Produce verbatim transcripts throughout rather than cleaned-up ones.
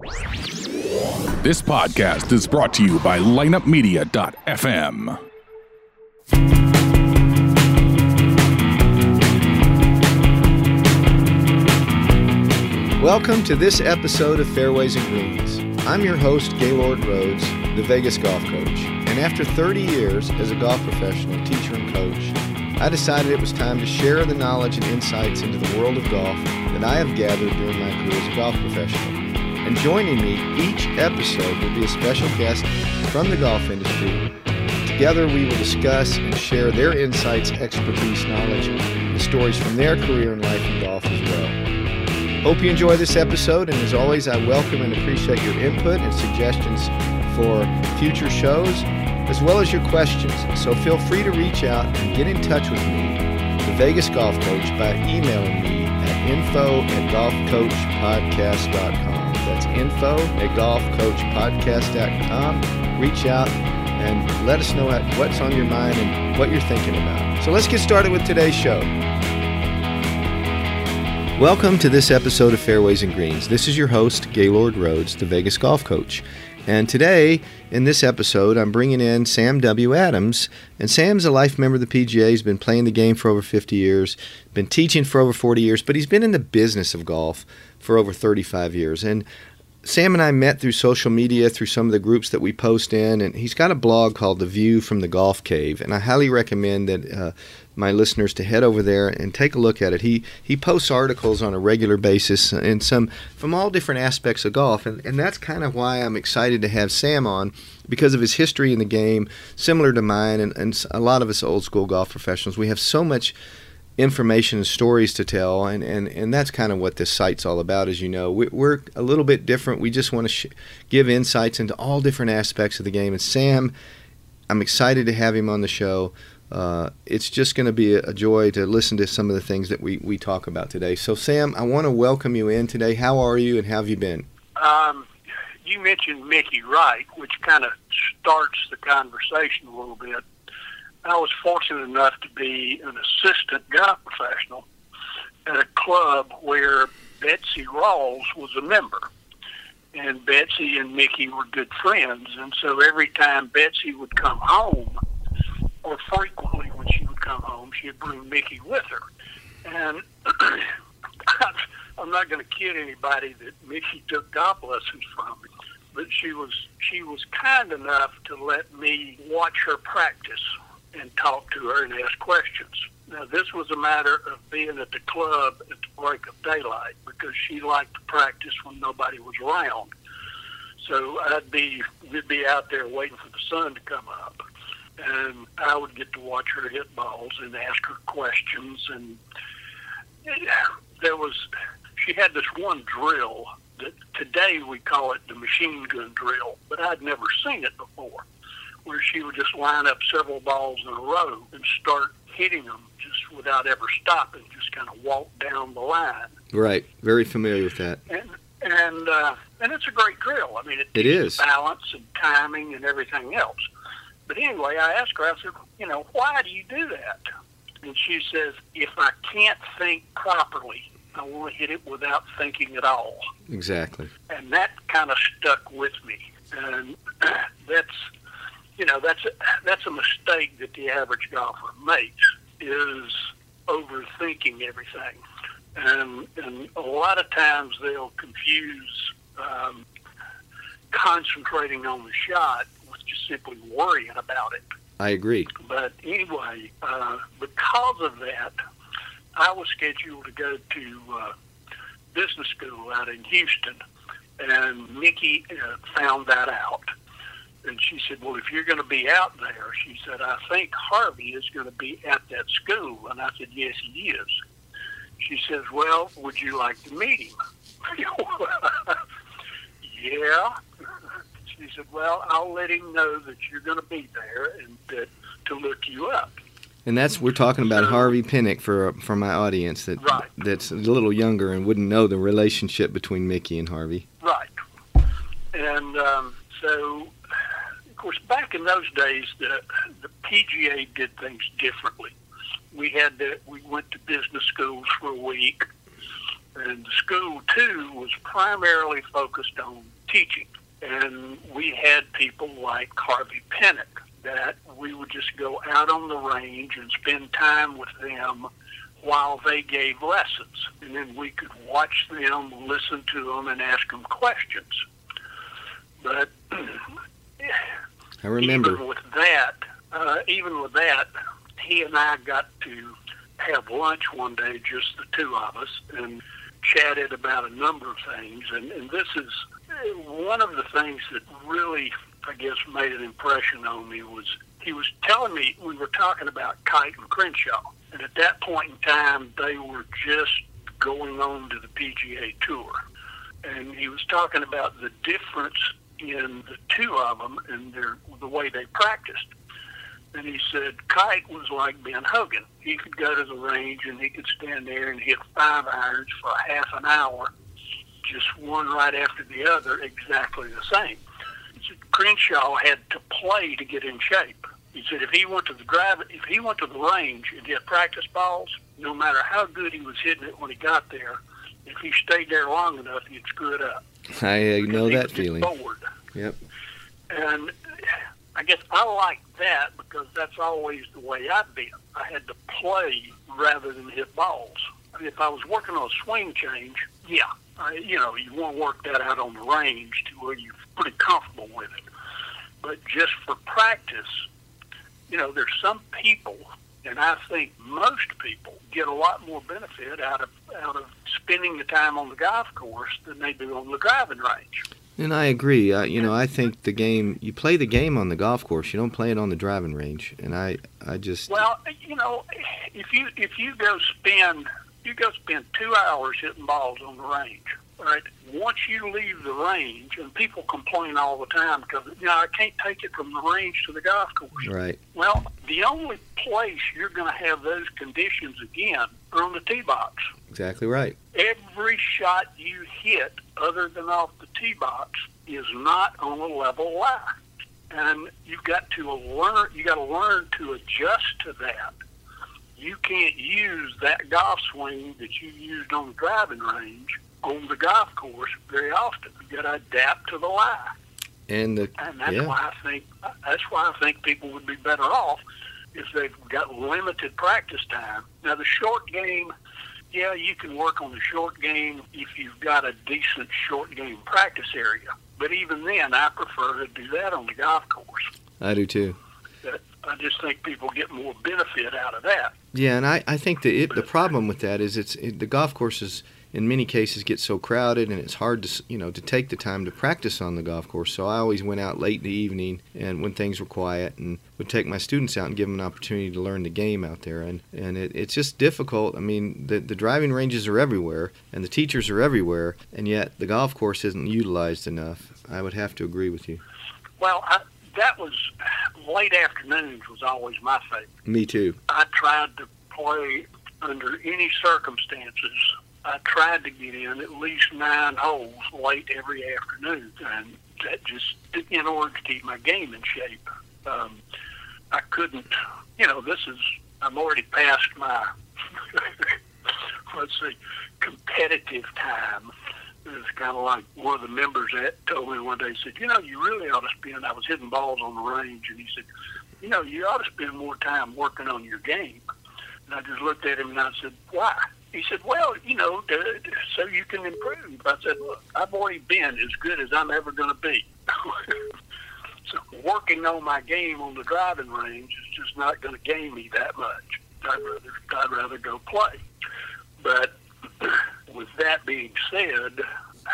This podcast is brought to you by lineup media dot f m. Welcome to this episode of Fairways and Greens. I'm your host, Gaylord Rhodes, the Vegas golf coach. And after thirty years as a golf professional, teacher, and coach, I decided it was time to share the knowledge and insights into the world of golf that I have gathered during my career as a golf professional. And joining me each episode will be a special guest from the golf industry. Together we will discuss and share their insights, expertise, knowledge, and stories from their career and life in golf as well. Hope you enjoy this episode, and as always, I welcome and appreciate your input and suggestions for future shows, as well as your questions. So feel free to reach out and get in touch with me, the Vegas Golf Coach, by emailing me at info at golf coach podcast dot com. That's info at golf coach podcast dot com. Reach out and let us know what's on your mind and what you're thinking about. So let's get started with today's show. Welcome to this episode of Fairways and Greens. This is your host, Gaylord Rhodes, the Vegas Golf Coach. And today, in this episode, I'm bringing in Sam W. Adams. And Sam's a life member of the P G A. He's been playing the game for over fifty years, been teaching for over forty years, but he's been in the business of golf for over thirty-five years. And Sam and I met through social media, through some of the groups that we post in, and he's got a blog called The View from the Golf Cave, and I highly recommend that uh, my listeners to head over there and take a look at it. He he posts articles on a regular basis, and some from all different aspects of golf, and, and that's kind of why I'm excited to have Sam on, because of his history in the game, similar to mine, and, and a lot of us old school golf professionals. We have so much information and stories to tell, and, and, and that's kind of what this site's all about. As you know, we, we're a little bit different. We just want to sh- give insights into all different aspects of the game. And Sam, I'm excited to have him on the show. Uh, it's just going to be a, a joy to listen to some of the things that we, we talk about today. So, Sam, I want to welcome you in today. How are you, and how have you been? Um, you mentioned Mickey Wright, which kind of starts the conversation a little bit. I was fortunate enough to be an assistant golf professional at a club where Betsy Rawls was a member. And Betsy and Mickey were good friends. And so every time Betsy would come home, or frequently when she would come home, she'd bring Mickey with her. And I'm not going to kid anybody that Mickey took golf lessons from me, but she was she was kind enough to let me watch her practice and talk to her and ask questions. Now, this was a matter of being at the club at the break of daylight, because she liked to practice when nobody was around. So I'd be, we'd be out there waiting for the sun to come up, and I would get to watch her hit balls and ask her questions. And there was, she had this one drill that today we call it the machine gun drill, but I'd never seen it before, where she would just line up several balls in a row and start hitting them just without ever stopping, just kind of walk down the line. Right. Very familiar with that. And and uh, and it's a great drill. I mean, it, it is balance and timing and everything else. But anyway, I asked her, I said, you know, why do you do that? And she says, if I can't think properly, I want to hit it without thinking at all. Exactly. And that kind of stuck with me. And that's... You know, that's a, that's a mistake that the average golfer makes, is overthinking everything. And, and a lot of times they'll confuse um, concentrating on the shot with just simply worrying about it. I agree. But anyway, uh, because of that, I was scheduled to go to uh, business school out in Houston, and Mickey uh, found that out. And she said, well, if you're going to be out there, she said, I think Harvey is going to be at that school. And I said, yes, he is. She says, well, would you like to meet him? Yeah. She said, well, I'll let him know that you're going to be there and that to look you up. And that's, we're talking about so, Harvey Pinnock for for my audience that right. that's a little younger and wouldn't know the relationship between Mickey and Harvey. Right. And um, so... Of course, back in those days, the the P G A did things differently. We had to, we went to business schools for a week, And the school, too, was primarily focused on teaching. And we had people like Harvey Pinnock that we would just go out on the range and spend time with them while they gave lessons. And then we could watch them, listen to them, and ask them questions. But I remember. even with that, uh, even with that, he and I got to have lunch one day, just the two of us, and chatted about a number of things. And, and this is one of the things that really, I guess, made an impression on me was he was telling me, we were talking about Kite and Crenshaw. And at that point in time, they were just going on to the P G A Tour. And he was talking about the difference in the two of them and their, the way they practiced. And he said Kite was like Ben Hogan. He could go to the range and he could stand there and hit five irons for half an hour, just one right after the other, exactly the same. He said Crenshaw had to play to get in shape. He said if he went to the drive, if he went to the range and hit practice balls, no matter how good he was hitting it when he got there, if he stayed there long enough, he'd screw it up. I uh, know that feeling. Bored. Yep. And I guess I like that because that's always the way I've been. I had to play rather than hit balls. I mean, if I was working on a swing change, yeah, I, you know, you want to work that out on the range to where you're pretty comfortable with it. But just for practice, you know, there's some people, and I think most people get a lot more benefit out of out of spending the time on the golf course than they do on the driving range. And I agree. Uh, you know, I think the game, you play the game on the golf course. You don't play it on the driving range. And I, I just... Well, you know, if you if you go spend, you go spend two hours hitting balls on the range, right? Once you leave the range, and people complain all the time because, you know, I can't take it from the range to the golf course. Right. Well, the only place you're going to have those conditions again are on the tee box. Exactly right. Every shot you hit other than off the tee box is not on a level lie. And you've got to learn, you got to learn to adjust to that. You can't use that golf swing that you used on the driving range on the golf course very often. You got to adapt to the lie. And the, and that's yeah. why I think that's why I think people would be better off if they've got limited practice time. Now the short game, yeah, you can work on the short game if you've got a decent short game practice area. But even then, I prefer to do that on the golf course. I do too. That, I just think people get more benefit out of that. Yeah, and I, I think the it, the problem with that is it's it, the golf courses in many cases get so crowded, and it's hard to you know to take the time to practice on the golf course. So I always went out late in the evening, and when things were quiet, and would take my students out and give them an opportunity to learn the game out there. And and it, it's just difficult. I mean, the the driving ranges are everywhere, and the teachers are everywhere, and yet the golf course isn't utilized enough. I would have to agree with you. Well, I, that was late afternoons was always my favorite. Me too. I tried to play under any circumstances. I tried to get in at least nine holes late every afternoon, and that just in order to keep my game in shape. Um, I couldn't, you know, this is, I'm already past my, let's see, competitive time. It's kind of like one of the members that told me one day, he said, you know, you really ought to spend, I was hitting balls on the range, and he said, you know, you ought to spend more time working on your game. And I just looked at him and I said, why? He said, well, you know, to, to, so you can improve. I said, look, I've already been as good as I'm ever going to be. So working on my game on the driving range is just not going to gain me that much. I'd rather, I'd rather go play. But with that being said,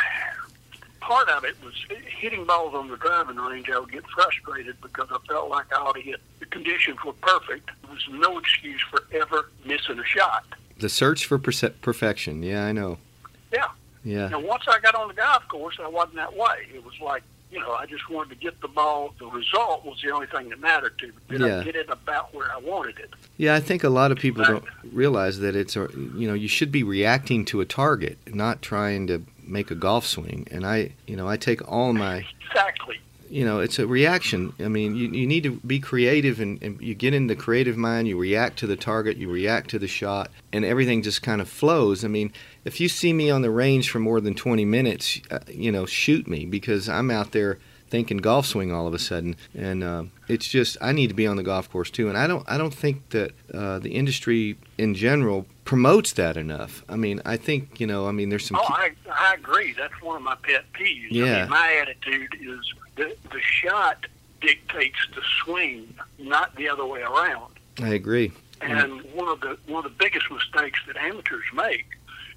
part of it was hitting balls on the driving range. I would get frustrated because I felt like I ought to hit. The conditions were perfect. There was no excuse for ever missing a shot. The search for perce- perfection. Yeah, I know. Yeah. Yeah. And once I got on the golf course, I wasn't that way. It was like, you know, I just wanted to get the ball. The result was the only thing that mattered to me. Did yeah. I get it about where I wanted it? Yeah, I think a lot of people don't realize that it's, a, you know, you should be reacting to a target, not trying to make a golf swing. And I, you know, I take all my... Exactly. You know, it's a reaction. I mean, you, you need to be creative, and, and you get in the creative mind, you react to the target, you react to the shot, and everything just kind of flows. I mean, if you see me on the range for more than twenty minutes, uh, you know, shoot me, because I'm out there thinking golf swing all of a sudden, and uh, it's just I need to be on the golf course too. And I don't I don't think that uh, the industry in general promotes that enough. I mean, I think, you know, I mean, there's some. Oh, key- I I agree. That's one of my pet peeves. Yeah. I mean, my attitude is the the shot dictates the swing, not the other way around. I agree. And one of the one of the biggest mistakes that amateurs make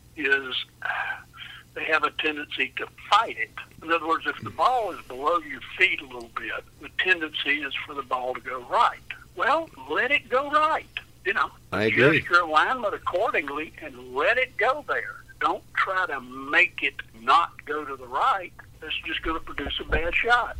is they have a tendency to fight it. In other words, if the ball is below your feet a little bit, the tendency is for the ball to go right. Well, let it go right. You know, I agree. adjust your alignment accordingly and let it go there. Don't try to make it not go to the right. That's just going to produce a bad shot.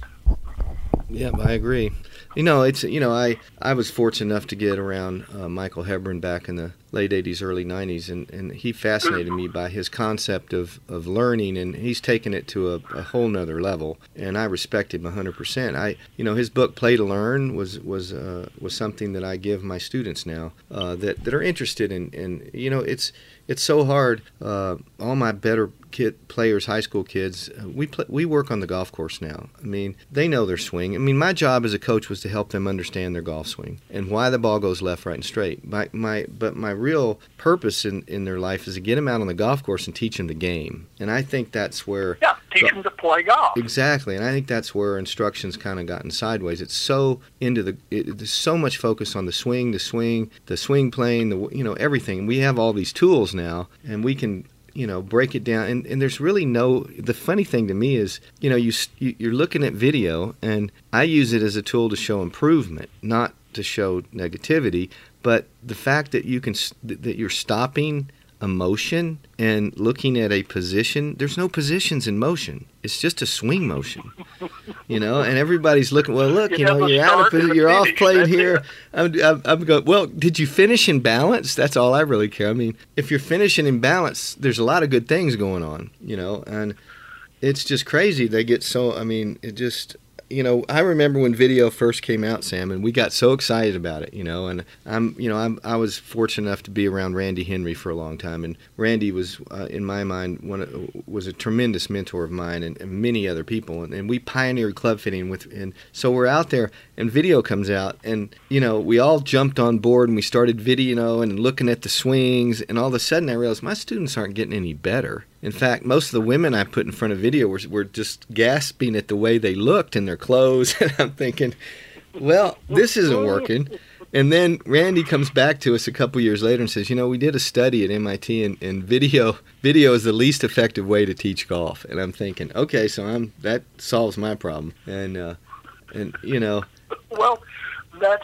Yeah, I agree. You know, it's you know, I, I was fortunate enough to get around uh, Michael Hebron back in the late eighties, early nineties, and, and he fascinated me by his concept of, of learning, and he's taken it to a, a whole nother level, and I respect him one hundred percent. I, you know, his book Play to Learn was was uh, was something that I give my students now uh, that, that are interested in, in, you know, it's it's so hard. Uh, all my better kid players, high school kids, uh, we play, we work on the golf course now. I mean, they know their swing. I mean, my job as a coach was to help them understand their golf swing and why the ball goes left, right, and straight. My, my, but my real purpose in, in their life is to get them out on the golf course and teach them the game. And I think that's where... Yeah, teach them to play golf. Exactly, and I think that's where instruction's kind of gotten sideways. It's so into the... It, there's so much focus on the swing, the swing, the swing plane, the you know, everything. We have all these tools now, and we can... you know, break it down, and, and there's really no, the funny thing to me is, you know, you, you, you're looking at video, and I use it as a tool to show improvement, not to show negativity, but the fact that you can, that you're stopping a motion and looking at a position, there's no positions in motion. It's just a swing motion, you know, and everybody's looking, well, look, you know, you're out of position, you're off playing here. I'm, I'm, I'm going, well, did you finish in balance? That's all I really care. I mean, if you're finishing in balance, there's a lot of good things going on, you know, and it's just crazy. They get so, I mean, it just... You know, I remember when video first came out, Sam, and we got so excited about it, you know, and I'm, you know, I'm, I was fortunate enough to be around Randy Henry for a long time, and Randy was, uh, in my mind, one of, was a tremendous mentor of mine and, and many other people, and, and we pioneered club fitting with, and so we're out there, and video comes out, and, you know, we all jumped on board, and we started video, you know, and looking at the swings, and all of a sudden I realized my students aren't getting any better. In fact, most of the women I put in front of video were, were just gasping at the way they looked in their clothes. And I'm thinking, well, this isn't working. And then Randy comes back to us a couple years later and says, you know, we did a study at M I T, and, and video video is the least effective way to teach golf. And I'm thinking, okay, so I'm that solves my problem. And, uh, and you know. Well, that's,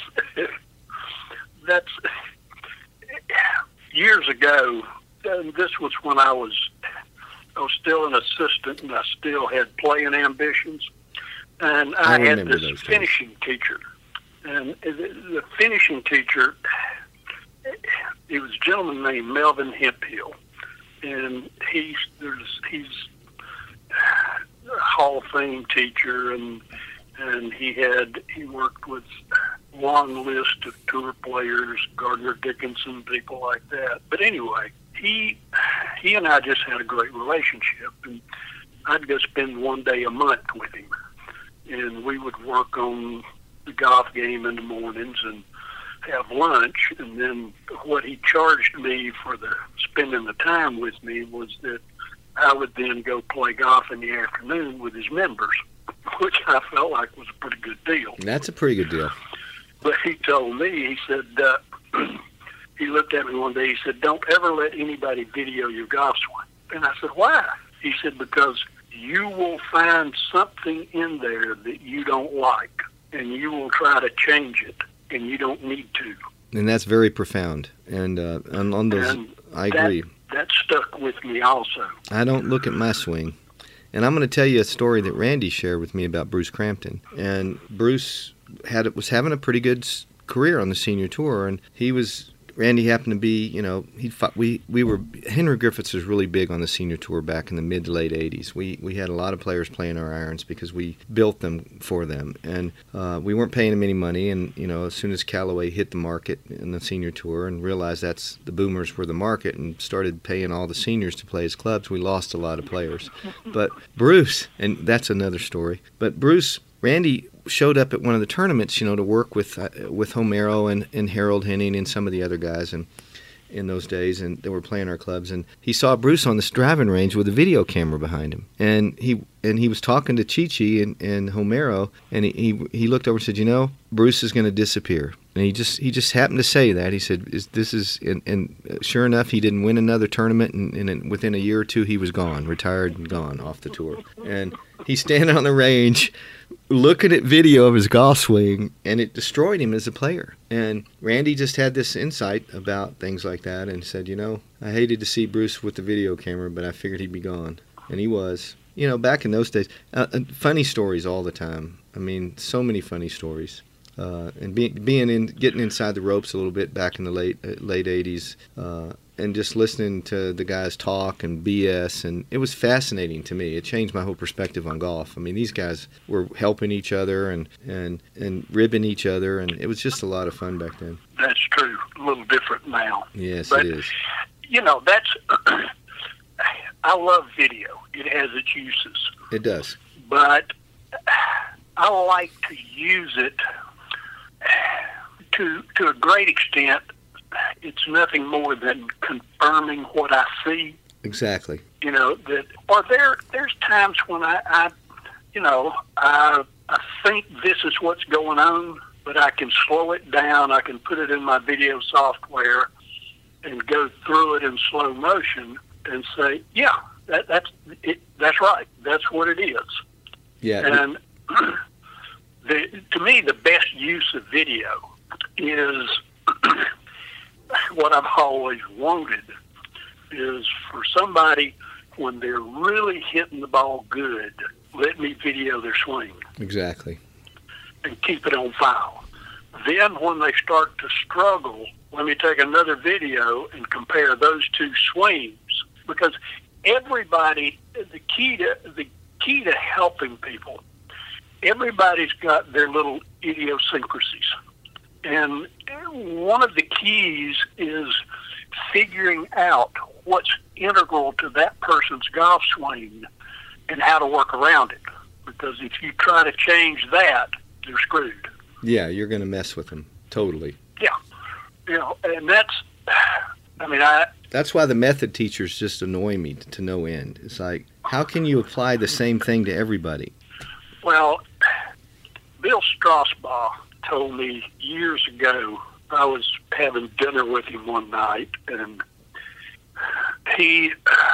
that's years ago, and this was when I was... I was still an assistant, and I still had playing ambitions. And I, I had this finishing teacher. And the, the finishing teacher, he was a gentleman named Melvin Hemphill. And he's, there's, he's a Hall of Fame teacher, and and he had he worked with a long list of tour players, Gardner Dickinson, people like that. But anyway, he he and I just had a great relationship, and I'd go spend one day a month with him, and we would work on the golf game in the mornings and have lunch, and then what he charged me for the spending the time with me was that I would then go play golf in the afternoon with his members, which I felt like was a pretty good deal. That's a pretty good deal. But he told me, he said, uh, he looked at me one day, he said, don't ever let anybody video your golf swing. And I said, why? He said, because you will find something in there that you don't like, and you will try to change it, and you don't need to. And that's very profound. And uh, on, on those, and I that, agree. That stuck with me also. I don't look at my swing. And I'm going to tell you a story that Randy shared with me about Bruce Crampton. And Bruce had was having a pretty good career on the senior tour, and he was Randy happened to be, you know, he fought, we we were Henry Griffiths was really big on the senior tour back in the mid to late eighties. We we had a lot of players playing our irons because we built them for them, and uh, we weren't paying them any money. And you know, as soon as Callaway hit the market in the senior tour and realized that's the boomers were the market and started paying all the seniors to play his clubs, we lost a lot of players. But Bruce, and that's another story. But Bruce, Randy showed up at one of the tournaments, you know, to work with uh, with Homero and, and Harold Henning and some of the other guys and in those days, and they were playing our clubs. And he saw Bruce on this driving range with a video camera behind him, and he and he was talking to Chi-Chi and, and Homero, and he, he he looked over and said, you know, Bruce is going to disappear. And he just he just happened to say that. He said, is, this is, and, and sure enough, he didn't win another tournament, and, and within a year or two, he was gone, retired and gone off the tour. And he's standing on the range looking at video of his golf swing, and it destroyed him as a player. And Randy just had this insight about things like that and said, you know, I hated to see Bruce with the video camera, but I figured he'd be gone. And he was. You know, back in those days, uh, funny stories all the time. I mean, so many funny stories. Uh, and be, being in, getting inside the ropes a little bit back in the late uh, late eighties, uh, and just listening to the guys talk and B S, and it was fascinating to me. It changed my whole perspective on golf. I mean, these guys were helping each other and and and ribbing each other, and it was just a lot of fun back then. That's true. A little different now. Yes, but, it is. You know, that's. I love video. It has its uses. It does. But I like to use it. To to a great extent, it's nothing more than confirming what I see. Exactly. You know, that, or there there's times when I, I you know, I, I think this is what's going on, but I can slow it down. I can put it in my video software and go through it in slow motion and say, yeah, that, that's it. That's right. That's what it is. Yeah. And The, to me, the best use of video is what I've always wanted is for somebody, when they're really hitting the ball good, let me video their swing. Exactly. And keep it on file. Then when they start to struggle, let me take another video and compare those two swings. Because everybody, the key to the key to helping people, everybody's got their little idiosyncrasies. And one of the keys is figuring out what's integral to that person's golf swing and how to work around it. Because if you try to change that, you're screwed. Yeah, you're going to mess with them. Totally. Yeah. You know, and that's, I mean, I... That's why the method teachers just annoy me to no end. It's like, how can you apply the same thing to everybody? Well, Bill Strasbaugh told me years ago, I was having dinner with him one night, and he,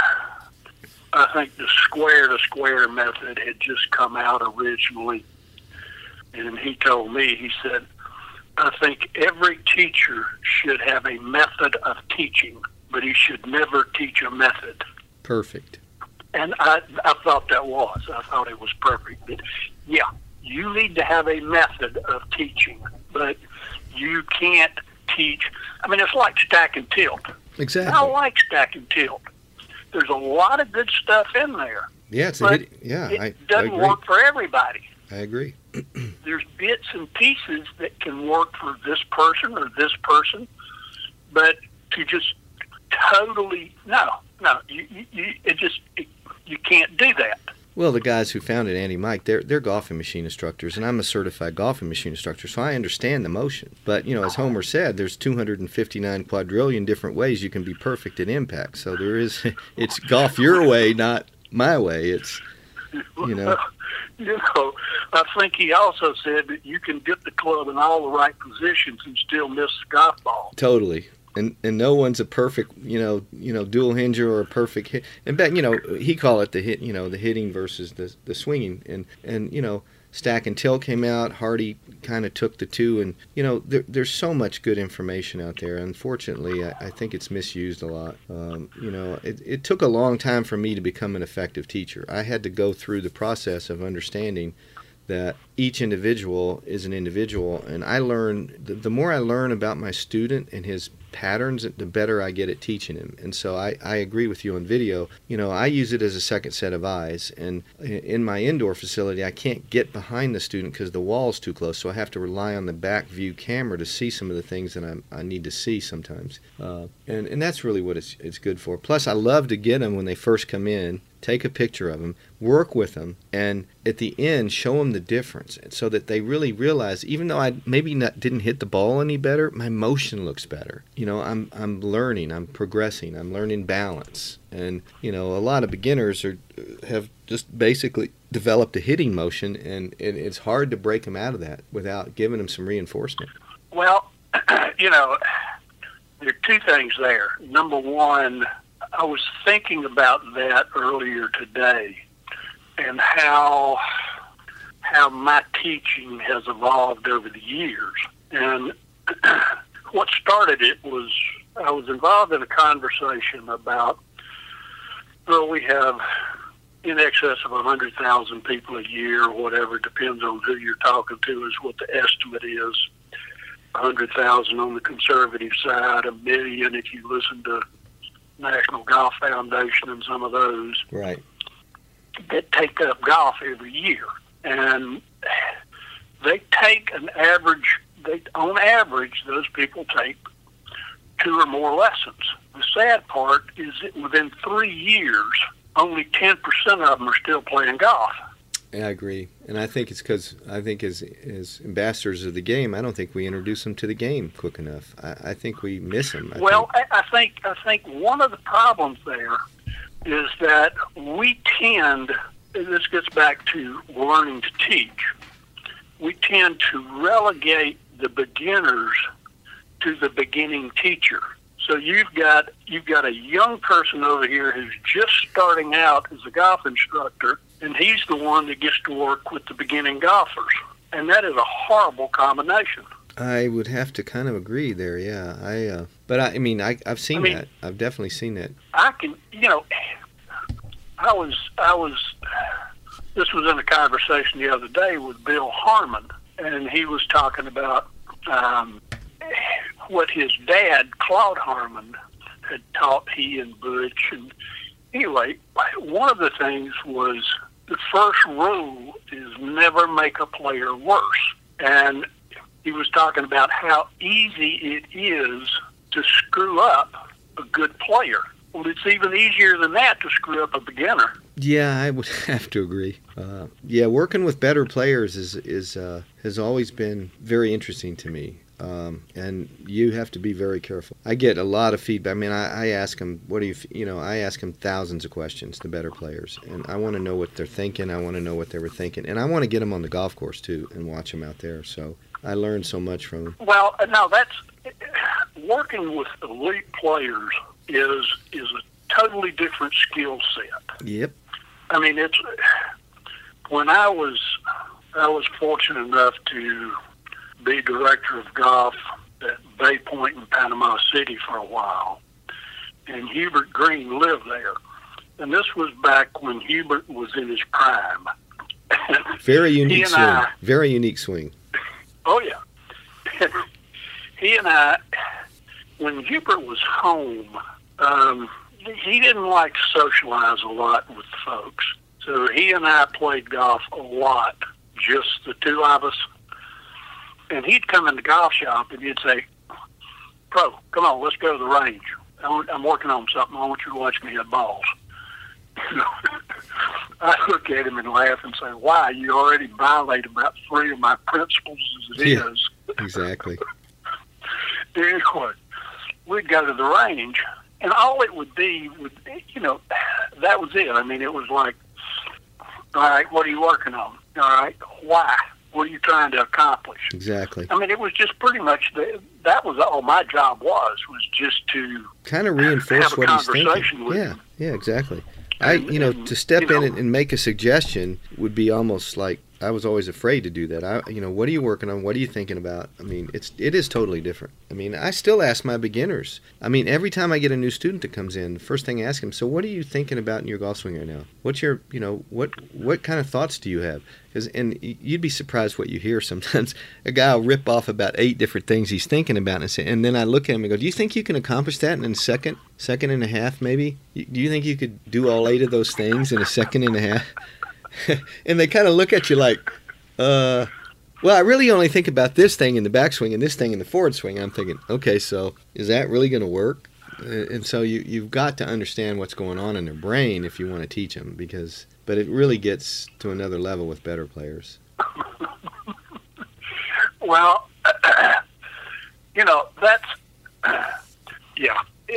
I think the square-to-square method had just come out originally, and he told me, he said, I think every teacher should have a method of teaching, but he should never teach a method. Perfect. And I, I thought that was. I thought it was perfect. But yeah, you need to have a method of teaching, but you can't teach. I mean, it's like stack and tilt. Exactly. I like stack and tilt. There's a lot of good stuff in there. Yeah, it's a but hit, yeah. it I, doesn't I agree. work for everybody. I agree. There's bits and pieces that can work for this person or this person, but to just totally no, no, you, you, you it just it, you can't do that. Well, the guys who founded Andy Mike, they're they're golfing machine instructors, and I'm a certified golfing machine instructor, so I understand the motion. But you know, as Homer said, there's two hundred fifty-nine quadrillion different ways you can be perfect at impact. So there is, it's golf your way, not my way. It's, you know. You know, I think he also said that you can get the club in all the right positions and still miss the golf ball. Totally. And and no one's a perfect, you know, you know, dual hinger or a perfect hit. And back, you know, he called it the hit, you know, the hitting versus the the swinging. And and you know, Stack and Tilt came out. Hardy kind of took the two, and you know, there, there's so much good information out there. Unfortunately, I, I think it's misused a lot. Um, you know, it it took a long time for me to become an effective teacher. I had to go through the process of understanding that each individual is an individual, and I learn, the, the more I learn about my student and his patterns, the better I get at teaching him. And so I, I agree with you on video. You know, I use it as a second set of eyes, and in my indoor facility I can't get behind the student because the wall's too close, so I have to rely on the back view camera to see some of the things that I, I need to see sometimes. Uh, and, and that's really what it's, it's good for. Plus I love to get them when they first come in, take a picture of them, work with them, and at the end show them the difference so that they really realize, even though I maybe not, didn't hit the ball any better, my motion looks better. You know, I'm I'm learning, I'm progressing, I'm learning balance. And, you know, a lot of beginners are have just basically developed a hitting motion, and, and it's hard to break them out of that without giving them some reinforcement. Well, you know, there are two things there. Number one, I was thinking about that earlier today, and how how my teaching has evolved over the years. And what started it was I was involved in a conversation about, well, we have in excess of one hundred thousand people a year, or whatever, depends on who you're talking to, is what the estimate is. one hundred thousand on the conservative side, a million if you listen to National Golf Foundation and some of those, right, that take up golf every year. And they take an average, they on average, those people take two or more lessons. The sad part is that within three years, only ten percent of them are still playing golf. Yeah, I agree. And I think it's because I think as as ambassadors of the game, I don't think we introduce them to the game quick enough. I, I think we miss them. I well, think. I, I think I think one of the problems there is that we tend, and this gets back to learning to teach, we tend to relegate the beginners to the beginning teacher. So you've got you've got a young person over here who's just starting out as a golf instructor, and he's the one that gets to work with the beginning golfers. And that is a horrible combination. I would have to kind of agree there, yeah. I, uh, but I, I mean, I, I've seen I mean, that. I've definitely seen that. I can, you know, I was, I was, this was in a conversation the other day with Bill Harmon, and he was talking about um, what his dad, Claude Harmon, had taught he and Butch. And anyway, one of the things was the first rule is never make a player worse. And he was talking about how easy it is to screw up a good player. Well, it's even easier than that to screw up a beginner. Yeah, I would have to agree. Uh, yeah, working with better players is is uh, has always been very interesting to me. Um, and you have to be very careful. I get a lot of feedback. I mean, I, I ask them, what do you, you know, I ask them thousands of questions, the better players. And I want to know what they're thinking. I want to know what they were thinking. And I want to get them on the golf course, too, and watch them out there. So I learned so much from them. Well, no, that's, working with elite players is is a totally different skill set. Yep. I mean, it's, when I was, I was fortunate enough to be director of golf at Bay Point in Panama City for a while, and Hubert Green lived there. And this was back when Hubert was in his prime. Very unique swing. I, Very unique swing. Oh, yeah. He and I, when Hubert was home, um, he didn't like to socialize a lot with folks. So he and I played golf a lot, just the two of us. And he'd come in the golf shop and he'd say, "Pro, come on, let's go to the range. I'm working on something. I want you to watch me hit balls." I look at him and laugh and say, "Why? You already violate about three of my principles as it yeah, is." Exactly. Anyway, we'd go to the range, and all it would be would, you know, that was it. I mean, it was like, "All right, what are you working on? All right, why? What are you trying to accomplish?" Exactly. I mean, it was just pretty much the, that was all my job was was just to kind of reinforce have a what he's conversation thinking. with Yeah, him. yeah, exactly. I, And, you know, and, to step you know, in and make a suggestion would be almost like I was always afraid to do that. I, you know, what are you working on? What are you thinking about? I mean, it's it is totally different. I mean, I still ask my beginners. I mean, every time I get a new student that comes in, the first thing I ask them, so what are you thinking about in your golf swing right now? What's your, you know, what what kind of thoughts do you have? Because, and you'd be surprised what you hear sometimes. A guy will rip off about eight different things he's thinking about, and, say, and then I look at him and go, do you think you can accomplish that in a second, second and a half maybe? Do you think you could do all eight of those things in a second and a half? And they kind of look at you like, uh, well, I really only think about this thing in the backswing and this thing in the forward swing. I'm thinking, okay, so is that really going to work? And so you, you've got to understand what's going on in their brain if you want to teach them, because, but it really gets to another level with better players. Well, you know, that's, yeah.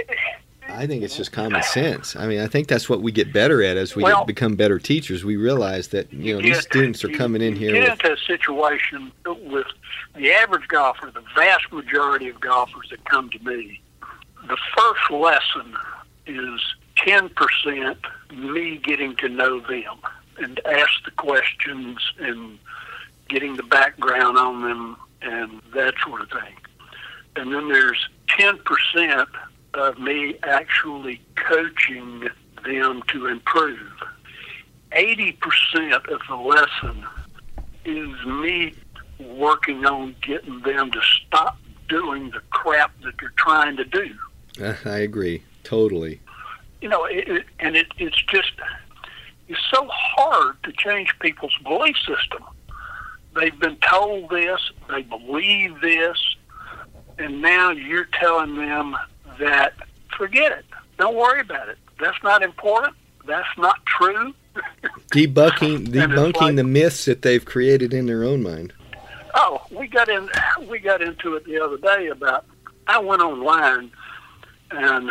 I think it's just common sense. I mean, I think that's what we get better at as we well, get, become better teachers. We realize that, you know, you these get, students are you, coming in you here get with... into a situation with the average golfer, the vast majority of golfers that come to me, the first lesson is ten percent me getting to know them and ask the questions and getting the background on them and that sort of thing. And then there's ten percent of me actually coaching them to improve. eighty percent of the lesson is me working on getting them to stop doing the crap that they're trying to do. I agree, totally. You know, it, it, and it, it's just, it's so hard to change people's belief system. They've been told this, they believe this, and now you're telling them that, forget it, don't worry about it. That's not important. That's not true. Debunking, debunking like, the myths that they've created in their own mind. Oh, we got in. We got into it the other day about. I went online, and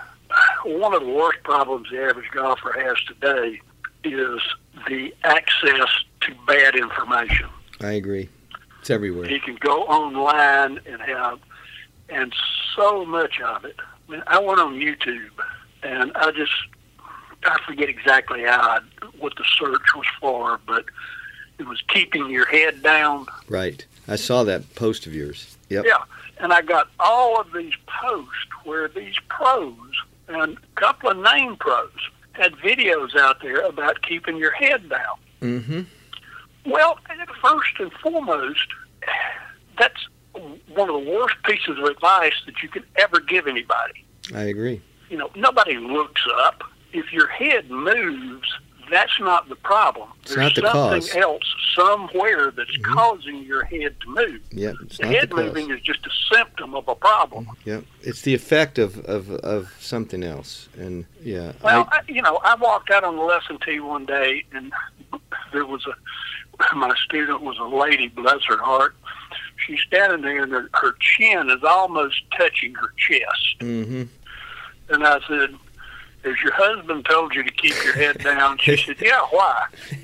one of the worst problems the average golfer has today is the access to bad information. I agree. It's everywhere. He can go online and have, and so much of it. I mean, I went on YouTube, and I just, I forget exactly how I, what the search was for, but it was keeping your head down. Right. I saw that post of yours. Yep. Yeah, and I got all of these posts where these pros and a couple of name pros had videos out there about keeping your head down. Mm-hmm. Well, first and foremost, that's one of the worst pieces of advice that you could ever give anybody. I agree. You know, nobody looks up. If your head moves, that's not the problem. It's There's not the something cause. else somewhere that's Mm-hmm. causing your head to move. Yep. It's The not head the cause. moving is just a symptom of a problem. Yep. It's the effect of, of, of something else. And, yeah. Well, I, I, you know, I walked out on the lesson tee one day, and there was a, my student was a lady, bless her heart. She's standing there, and her, her chin is almost touching her chest. mm-hmm. And I said, has your husband told you to keep your head down? She said, yeah, why?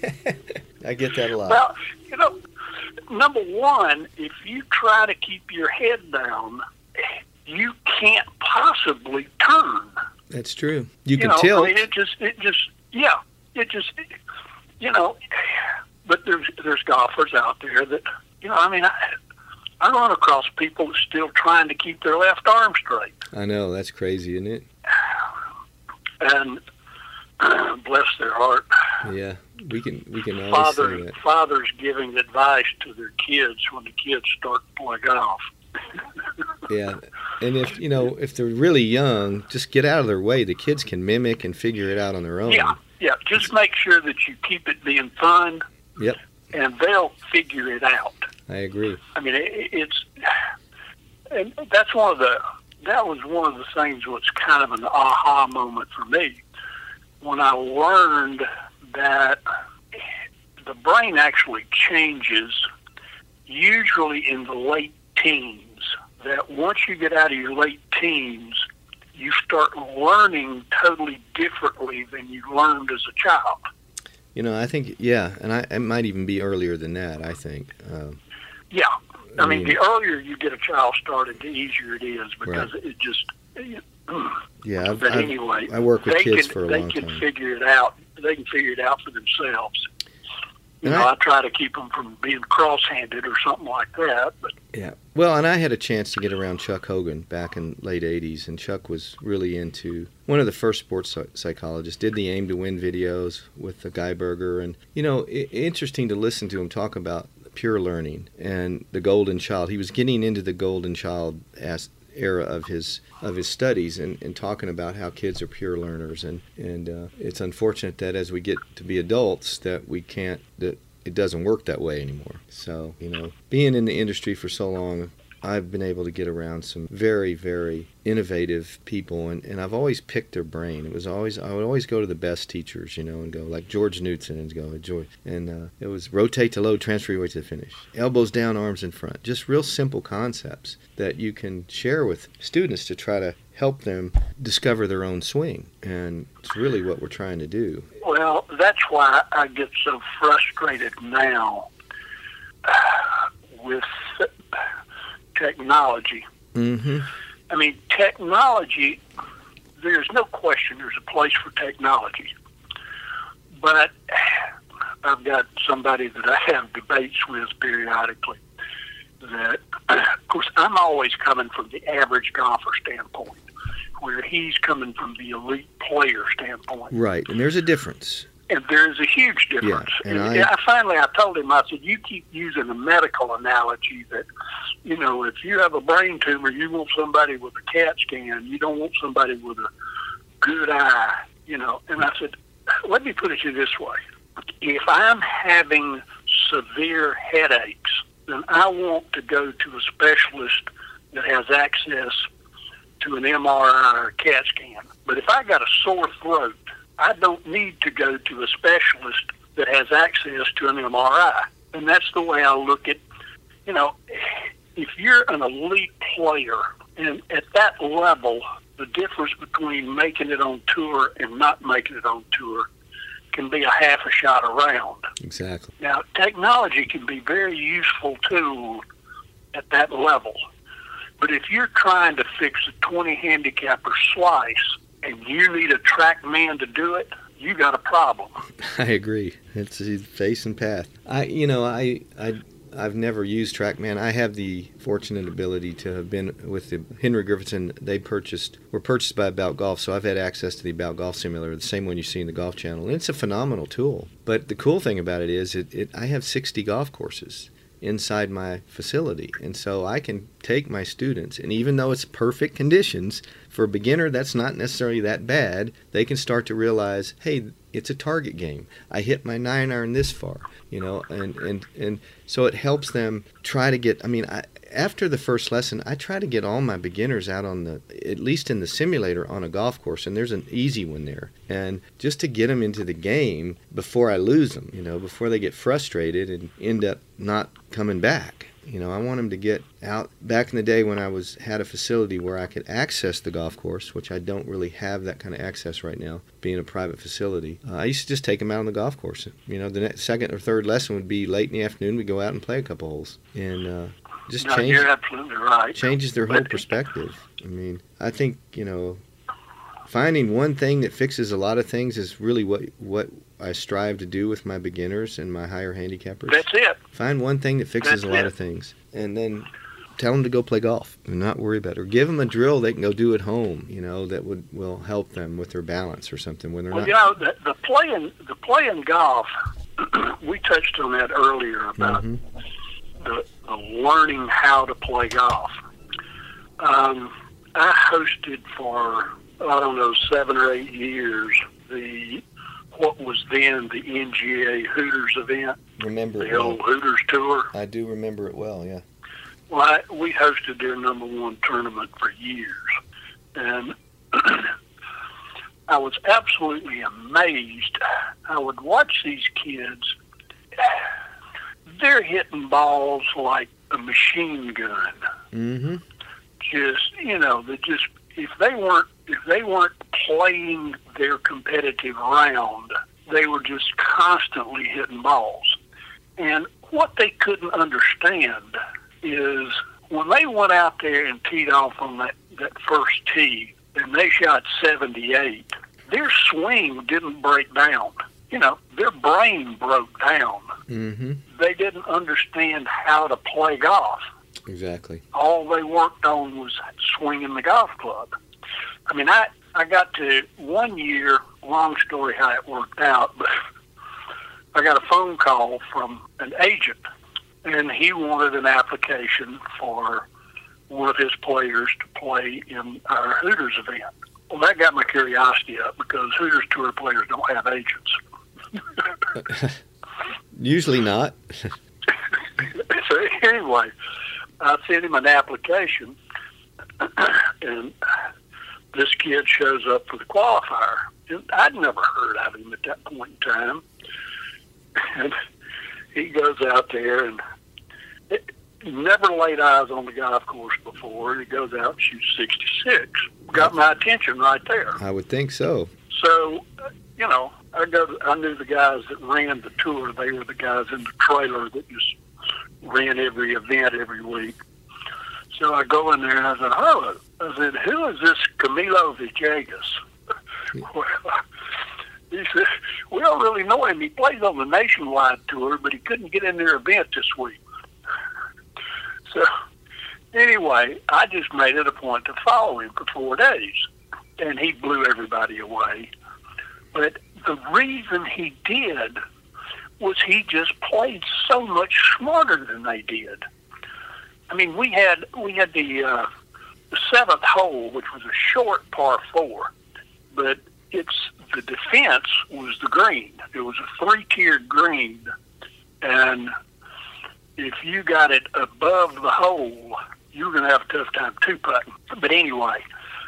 I get that a lot. Well, you know, number one, if you try to keep your head down, you can't possibly turn. That's true. You can you know, tilt. I mean, it just, it just, yeah, it just, you know, but there's there's golfers out there that, you know, I mean, I, I run across people that still trying to keep their left arm straight. I know. That's crazy, isn't it? And bless their heart. Yeah. We can we can always Father, say that. fathers giving advice to their kids when the kids start to play golf. Yeah. And if, you know, if they're really young, just get out of their way. The kids can mimic and figure it out on their own. Yeah, yeah. Just make sure that you keep it being fun. Yep. And they'll figure it out. I agree. I mean, it, it's, and that's one of the, that was one of the things was kind of an aha moment for me when I learned that the brain actually changes usually in the late teens. That once you get out of your late teens, you start learning totally differently than you learned as a child. You know, I think, yeah, and I, it might even be earlier than that, I think. Um, Yeah. I, I mean, mean, the earlier you get a child started, the easier it is because Right. it just, yeah, I've, but I've, anyway, I work with they kids can, for a they long can time. figure it out. They can figure it out for themselves. You know, I, I try to keep them from being cross-handed or something like that. But yeah. Well, and I had a chance to get around Chuck Hogan back in late eighties, and Chuck was really into one of the first sports psychologists, did the Aim to Win videos with the Guy Berger. And, you know, it, interesting to listen to him talk about pure learning and the golden child. He was getting into the golden child as era of his of his studies and, and talking about how kids are pure learners, and and uh, it's unfortunate that as we get to be adults that we can't that it doesn't work that way anymore. So, you know, being in the industry for so long, I've been able to get around some very, very innovative people, and, and I've always picked their brain. It was always I would always go to the best teachers, you know, and go like George Knudson and go George, and uh, it was rotate to load, transfer your weight to the finish, elbows down, arms in front. Just real simple concepts that you can share with students to try to help them discover their own swing, and it's really what we're trying to do. Well, that's why I get so frustrated now with technology. Mm-hmm. I mean, technology, there's no question there's a place for technology. But I've got somebody that I have debates with periodically that, of course, I'm always coming from the average golfer standpoint, where he's coming from the elite player standpoint. Right, and there's a difference. And there's a huge difference. Yeah, and and I, I finally, I told him, I said, you keep using a medical analogy that, you know, if you have a brain tumor, you want somebody with a CAT scan. You don't want somebody with a good eye, you know. And I said, let me put it to you this way. If I'm having severe headaches, then I want to go to a specialist that has access to an M R I or a CAT scan. But if I got a sore throat, I don't need to go to a specialist that has access to an M R I. And that's the way I look at, you know, if you're an elite player, and at that level, the difference between making it on tour and not making it on tour can be a half a shot around. Exactly. Now, technology can be very useful too at that level. But if you're trying to fix a twenty handicapper slice and you need a track man to do it, you got a problem. I agree. It's a face and path. I, you know, I, I, I've never used TrackMan. I have the fortunate ability to have been with the Henry Griffithson. They purchased, were purchased by About Golf, so I've had access to the About Golf simulator, the same one you see in the Golf Channel. And it's a phenomenal tool. But the cool thing about it is, it, it I have sixty golf courses inside my facility, and so I can take my students, and even though it's perfect conditions for a beginner, that's not necessarily that bad. They can start to realize, hey, it's a target game. I hit my nine iron this far, you know, and and and so it helps them try to get. I mean, I, after the first lesson, I try to get all my beginners out on the, at least in the simulator, on a golf course, and there's an easy one there, and just to get them into the game before I lose them, you know, before they get frustrated and end up not coming back. You know, I want them to get out. Back in the day when I was had a facility where I could access the golf course, which I don't really have that kind of access right now, being a private facility, uh, I used to just take them out on the golf course. You know, the next, second or third lesson would be late in the afternoon. We'd go out and play a couple holes. And uh, just no, change, you're absolutely right. changes their whole perspective. I mean, I think, you know, finding one thing that fixes a lot of things is really what what I strive to do with my beginners and my higher handicappers. That's it. Find one thing that fixes That's a lot it. of things, and then tell them to go play golf and not worry about it. Or give them a drill they can go do at home, you know, that would will help them with their balance or something when they're Well, not. you know, the, the playing the playing golf, we touched on that earlier about Mhm. the, the learning how to play golf. Um, I hosted for, I don't know, seven or eight years the what was then the N G A Hooters event, Remember it the old well. Hooters tour. I do remember it well, yeah. Well, I, we hosted their number one tournament for years, and I was absolutely amazed. I would watch these kids. They're hitting balls like a machine gun. Mm-hmm. Just, you know, they just if they weren't if they weren't playing their competitive round, they were just constantly hitting balls. And what they couldn't understand is when they went out there and teed off on that, that first tee and they shot seventy-eight, their swing didn't break down. you know, their brain broke down. Mm-hmm. They didn't understand how to play golf. Exactly. All they worked on was swinging the golf club. I mean, I, I got to one year, long story how it worked out, but I got a phone call from an agent, and he wanted an application for one of his players to play in our Hooters event. Well, that got my curiosity up because Hooters tour players don't have agents. Usually not. So anyway, I sent him an application, and this kid shows up for the qualifier. And I'd never heard of him at that point in time. And he goes out there and it, never laid eyes on the golf course before. He goes out and shoots sixty-six. Got my attention right there. I would think so. So, you know, I go. To, I knew the guys that ran the tour. They were the guys in the trailer that just ran every event every week. So I go in there and I said, "Hello." I said, "Who is this Camilo Villegas?" Well, he said, "We don't really know him. He plays on the Nationwide tour, but he couldn't get in their event this week." So anyway, I just made it a point to follow him for four days, and he blew everybody away. But the reason he did was he just played so much smarter than they did. I mean, we had we had the, uh, the seventh hole, which was a short par four, but it's the defense was the green. It was a three-tiered green, and if you got it above the hole, you were going to have a tough time two-putting. But anyway,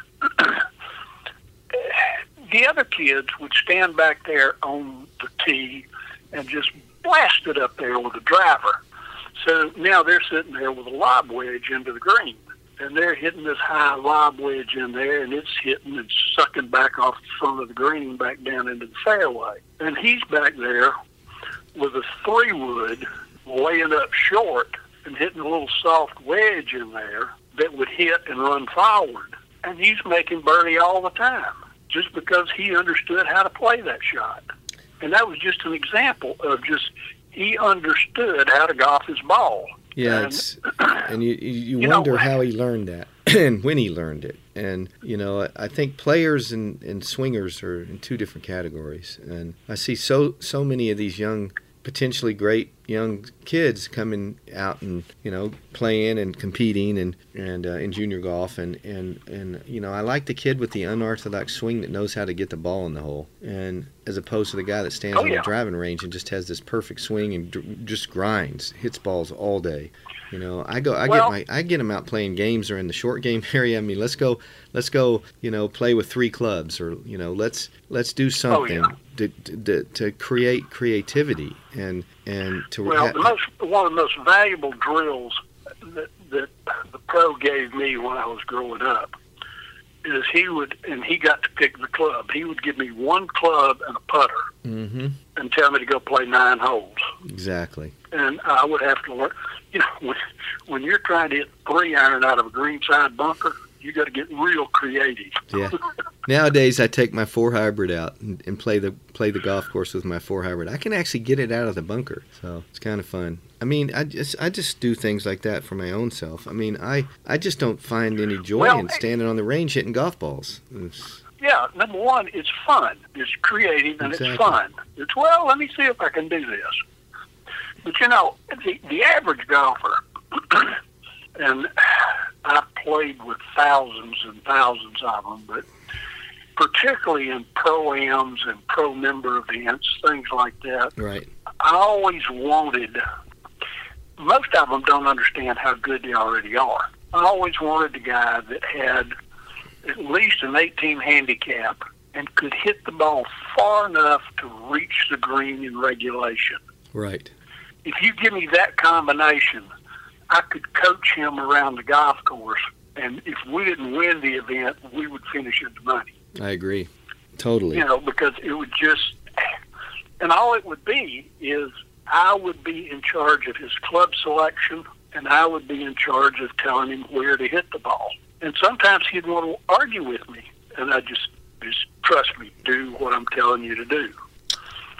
the other kids would stand back there on the tee and just blast it up there with a driver. So now they're sitting there with a lob wedge into the green, and they're hitting this high lob wedge in there, and it's hitting and sucking back off the front of the green back down into the fairway. And he's back there with a three-wood laying up short and hitting a little soft wedge in there that would hit and run forward. And he's making birdie all the time just because he understood how to play that shot. And that was just an example of just he understood how to golf his ball. Yeah, and, it's, and you you, you wonder know, how he learned that and when he learned it. And, you know, I think players and, and swingers are in two different categories. And I see so so many of these young, potentially great young kids coming out and, you know, playing and competing and, and uh, in junior golf. And, and, and, you know, I like the kid with the unorthodox swing that knows how to get the ball in the hole, and as opposed to the guy that stands oh, on yeah. the driving range and just has this perfect swing and d- just grinds, hits balls all day. You know, I go, I well, get my, I get them out playing games or in the short game area. I mean, let's go, let's go, you know, play with three clubs, or, you know, let's, let's do something oh, yeah. to, to to create creativity and and to. Well, ha- the most, one of the most valuable drills that, that the pro gave me when I was growing up is he would, and he got to pick the club. He would give me one club and a putter, mm-hmm. and tell me to go play nine holes. Exactly. And I would have to learn. You know, when, when you're trying to hit three iron out of a greenside bunker, you got to get real creative. Yeah. Nowadays, I take my four hybrid out and, and play the play the golf course with my four hybrid. I can actually get it out of the bunker, so it's kind of fun. I mean, I just I just do things like that for my own self. I mean, I, I just don't find any joy well, in standing on the range hitting golf balls. It's, yeah, number one, it's fun. It's creative and exactly. it's fun. It's, well, let me see if I can do this. But, you know, the, the average golfer, and I've played with thousands and thousands of them, but particularly in pro-ams and pro-member events, things like that, right. I always wanted, most of them don't understand how good they already are. I always wanted the guy that had at least an eighteen handicap and could hit the ball far enough to reach the green in regulation. Right. If you give me that combination, I could coach him around the golf course, and if we didn't win the event, we would finish in the money. I agree. Totally. You know, because it would just, and all it would be is I would be in charge of his club selection, and I would be in charge of telling him where to hit the ball. And sometimes he'd want to argue with me, and I just, just trust me, do what I'm telling you to do.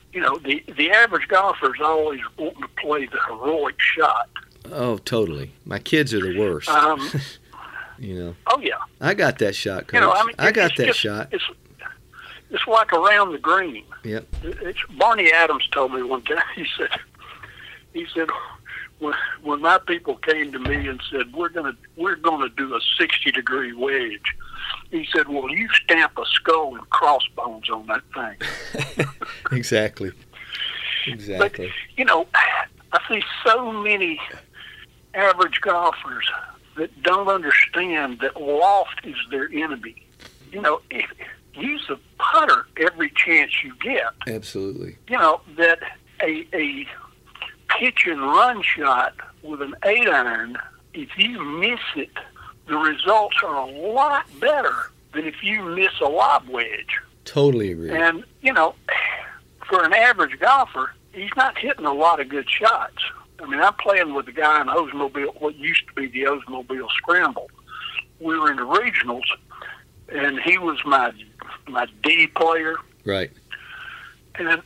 you know, the, the average golfer is always wanting to play the heroic shot. Oh, totally. My kids are the worst. Um, you know. Oh, yeah. I got that shot, Coach. You know, I, mean, I got that just, shot. It's, it's like around the green. Yep. It's, Barney Adams told me one time, he said, he said, when, when my people came to me and said, we're going to we're gonna do a sixty-degree wedge, he said, well, you stamp a skull and crossbones on that thing. Exactly. Exactly. But, you know, I see so many average golfers that don't understand that loft is their enemy. You know, if, use a putter every chance you get. Absolutely. You know, that a, a pitch and run shot with an eight iron, if you miss it, the results are a lot better than if you miss a lob wedge. Totally agree. And, you know, for an average golfer, he's not hitting a lot of good shots. I mean, I'm playing with the guy in the Oldsmobile, what used to be the Oldsmobile Scramble. We were in the regionals, and he was my my D player. Right. And,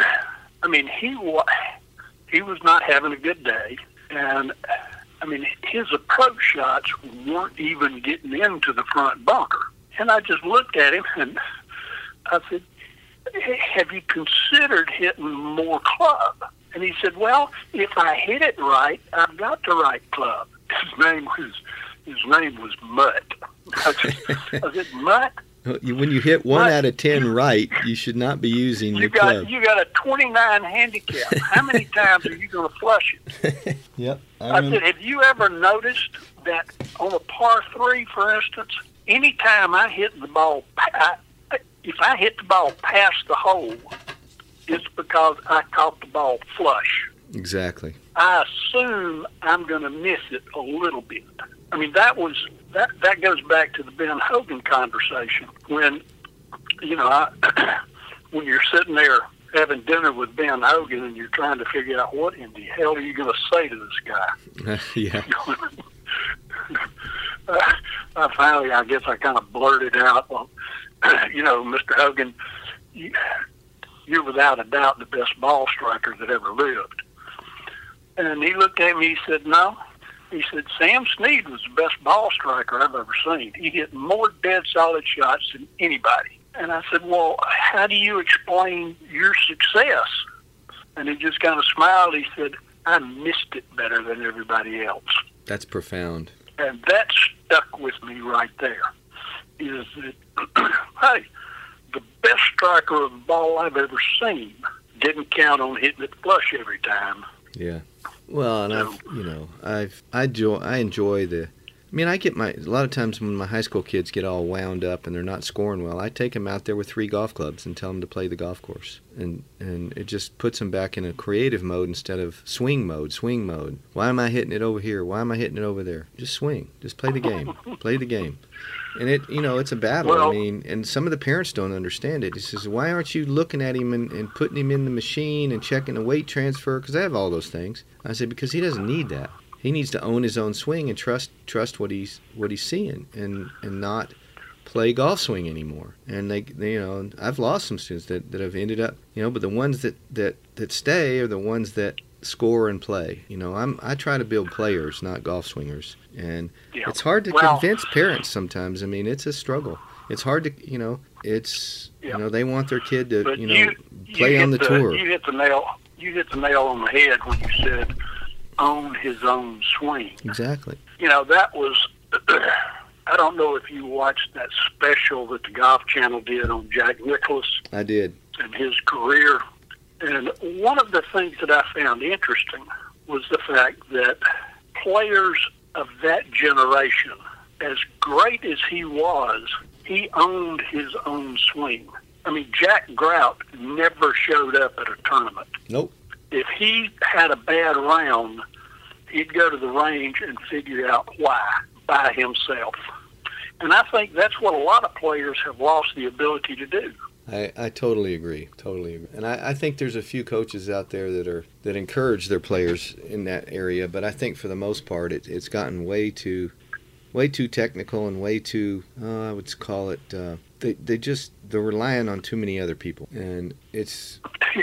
I mean, he, wa- he was not having a good day. And, I mean, his approach shots weren't even getting into the front bunker. And I just looked at him, and I said, have you considered hitting more club? And he said, well, if I hit it right, I've got the right club. His name was his name was Mutt. I said, I said Mutt? When you hit one Mutt, out of ten right, you should not be using you your got, club. You got a twenty-nine handicap. How many times are you going to flush it? Yep. I, I said, have you ever noticed that on a par three, for instance, anytime I hit the ball, I, if I hit the ball past the hole, it's because I caught the ball flush. Exactly. I assume I'm going to miss it a little bit. I mean, that was that. That goes back to the Ben Hogan conversation when, you know, I, when you're sitting there having dinner with Ben Hogan and you're trying to figure out what in the hell are you going to say to this guy. Yeah. uh, I finally, I guess, I kind of blurted out, well, you know, Mister Hogan, you, you're without a doubt the best ball striker that ever lived. And he looked at me, he said, no. He said, Sam Snead was the best ball striker I've ever seen. He hit more dead solid shots than anybody. And I said, well, how do you explain your success? And he just kind of smiled. He said, I missed it better than everybody else. That's profound. And that stuck with me right there, is that, hey, the best striker of the ball I've ever seen didn't count on hitting it flush every time. Yeah. Well, and I've, you know, I've, I enjoy, I enjoy the, I mean, I get my, a lot of times when my high school kids get all wound up and they're not scoring well, I take them out there with three golf clubs and tell them to play the golf course. And, and it just puts them back in a creative mode instead of swing mode, swing mode. Why am I hitting it over here? Why am I hitting it over there? Just swing. Just play the game. Play the game. And it, you know, it's a battle. Well, I mean, and some of the parents don't understand it. He says, why aren't you looking at him and, and putting him in the machine and checking the weight transfer? Because I have all those things. I said, because he doesn't need that. He needs to own his own swing and trust trust what he's what he's seeing, and, and not play golf swing anymore. And they, they, you know, I've lost some students that, that have ended up, you know, but the ones that, that, that stay are the ones that score and play. You know, I'm I try to build players, not golf swingers. And yeah. It's hard to well, convince parents sometimes. I mean, it's a struggle. It's hard to, you know, it's, yeah. you know, they want their kid to, but you know, you, play you on the, the tour. You hit the nail. You hit the nail on the head when you said own his own swing. Exactly. You know, that was, I don't know if you watched that special that the Golf Channel did on Jack Nicklaus. I did. And his career. And one of the things that I found interesting was the fact that players of that generation, as great as he was, he owned his own swing. I mean, Jack Grout never showed up at a tournament. Nope. If he had a bad round, he'd go to the range and figure out why by himself. And I think that's what a lot of players have lost the ability to do. I, I totally agree. Totally agree. And I, I think there's a few coaches out there that are that encourage their players in that area, but I think for the most part it, it's gotten way too way too technical and way too, uh, I would call it, uh, they, they just, they're relying on too many other people. And it's,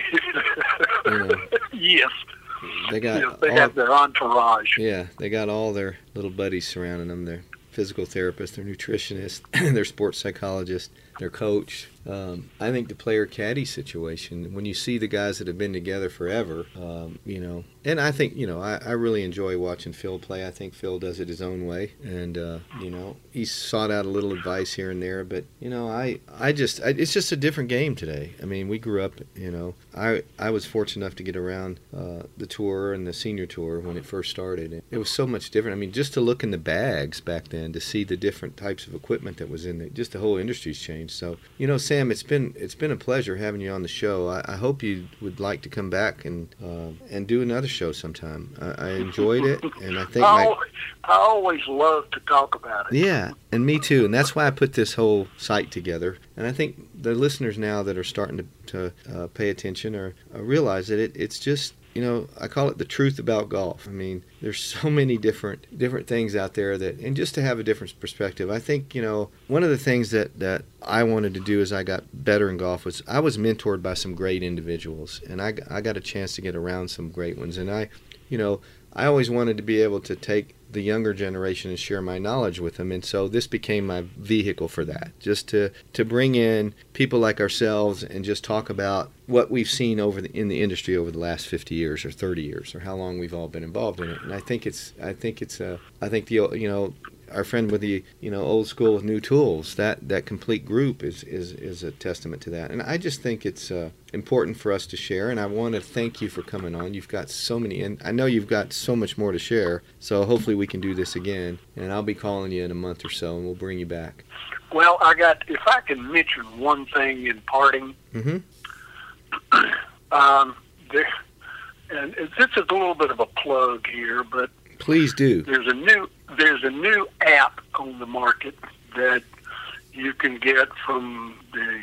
you know. Yes. They got yes, they all, have their entourage. Yeah, they got all their little buddies surrounding them. Their physical therapist, their nutritionist, their sports psychologist, their coach. Um, I think the player caddy situation, when you see the guys that have been together forever, um, you know, and I think, you know, I, I really enjoy watching Phil play. I think Phil does it his own way. And, uh, you know, he's sought out a little advice here and there. But, you know, I, I just, I, it's just a different game today. I mean, we grew up, you know, I, I was fortunate enough to get around uh, the tour and the senior tour when it first started. It was so much different. I mean, just to look in the bags back then, to see the different types of equipment that was in there, just the whole industry's changed. So, you know, Sam, it's been it's been a pleasure having you on the show. I, I hope you would like to come back and uh, and do another show sometime. I, I enjoyed it, and I think I, my, always, I always love to talk about it. yeah, and me too. And that's why I put this whole site together. And I think the listeners now that are starting to, to uh, pay attention or uh, realize that it, it's just, you know, I call it the truth about golf. I mean, there's so many different different things out there that, and just to have a different perspective. I think, you know, one of the things that, that I wanted to do as I got better in golf was I was mentored by some great individuals, and I, I got a chance to get around some great ones. And I, you know, I always wanted to be able to take the younger generation and share my knowledge with them, and so this became my vehicle for that, just to to bring in people like ourselves and just talk about what we've seen over the, in the industry over the last fifty years or thirty years or how long we've all been involved in it. And I think it's I think it's uh, I think the you know our friend with the you know old school with new tools, that that complete group is is is a testament to that. And I just think it's uh, important for us to share, and I want to thank you for coming on. You've got so many, and I know you've got so much more to share, so hopefully we can do this again, and I'll be calling you in a month or so and we'll bring you back. Well, I got, if I can mention one thing in parting, mm-hmm. um, there, and this is a little bit of a plug here, but please do. There's a new there's a new app on the market that you can get from the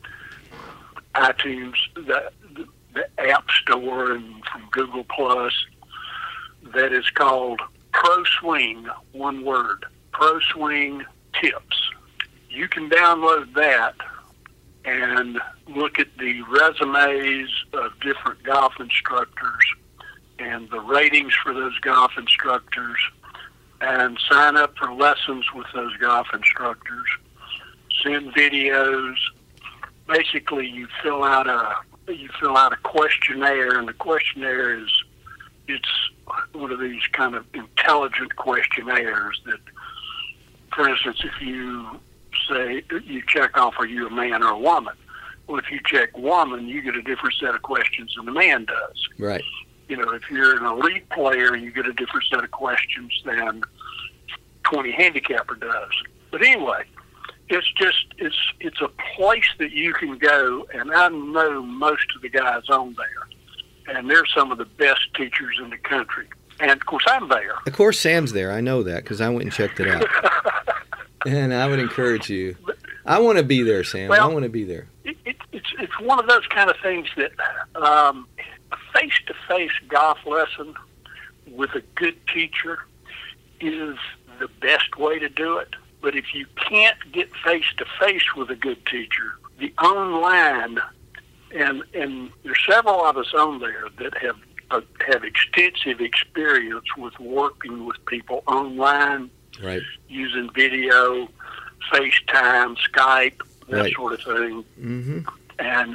iTunes, the, the, the App Store, and from Google Plus. That is called Pro Swing, one word, Pro Swing Tips. You can download that and look at the resumes of different golf instructors and the ratings for those golf instructors, and sign up for lessons with those golf instructors. Send videos. Basically, you fill out a you fill out a questionnaire, and the questionnaire is it's one of these kind of intelligent questionnaires that, for instance, if you say you check off, are you a man or a woman? Well, if you check woman, you get a different set of questions than the man does. Right. You know, if you're an elite player, you get a different set of questions than twenty handicapper does. But anyway, it's just, it's it's a place that you can go, and I know most of the guys on there, and they're some of the best teachers in the country. And, of course, I'm there. Of course, Sam's there. I know that because I went and checked it out. And I would encourage you. I want to be there, Sam. Well, I want to be there. It, it, it's it's one of those kind of things that um, a face-to-face golf lesson with a good teacher is the best way to do it. But if you can't get face-to-face with a good teacher, the online, and and there's several of us on there that have uh, have extensive experience with working with people online, right, using video, FaceTime, Skype, that right. sort of thing. Mm-hmm. And,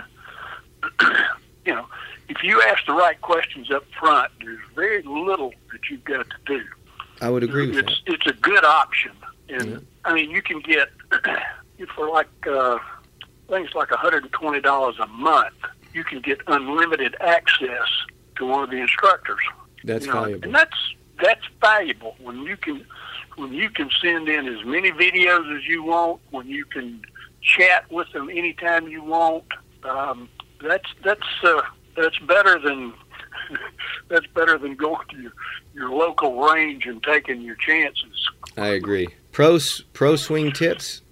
you know, if you ask the right questions up front, there's very little that you've got to do. I would agree with it's, that. It's a good option. And, yeah. I mean, you can get, for like, uh, I think it's like one hundred twenty dollars a month, you can get unlimited access to one of the instructors. That's you know, valuable. And that's, that's valuable when you can, when you can send in as many videos as you want, when you can chat with them anytime you want. Um, that's that's uh, that's better than that's better than going to your, your local range and taking your chances. I agree. Pro Pro Swing Tips.